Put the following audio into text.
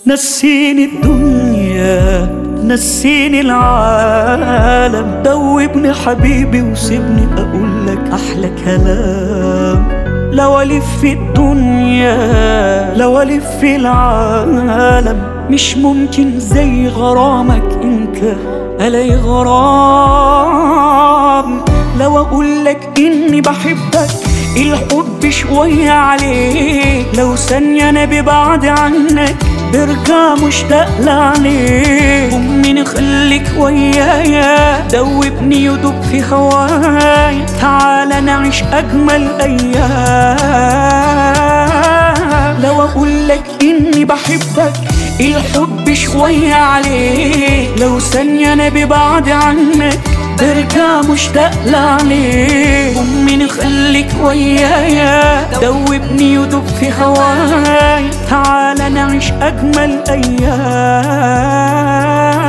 نسيني الدنيا، نسيني العالم، دوبني حبيبي وسيبني أقولك أحلى كلام. لو ألف في الدنيا، لو ألف في العالم، مش ممكن زي غرامك انت ألاقي غرام. لو أقولك إني بحبك الحب شوية عليك، لو ثانية أنا ببعد عنك برجع مشتاق لعليك. أمي خليك ويايا، دوبني يدوب في هوايا، تعالى نعيش أجمل أيام. لو أقولك إني بحبك الحب شوية عليك، لو ثانية أنا ببعد عنك برجع مشتاق لعليك. أمي خليك ويايا، دوبني يدوب في هوايا، تعالى نعيش أجمل أيام.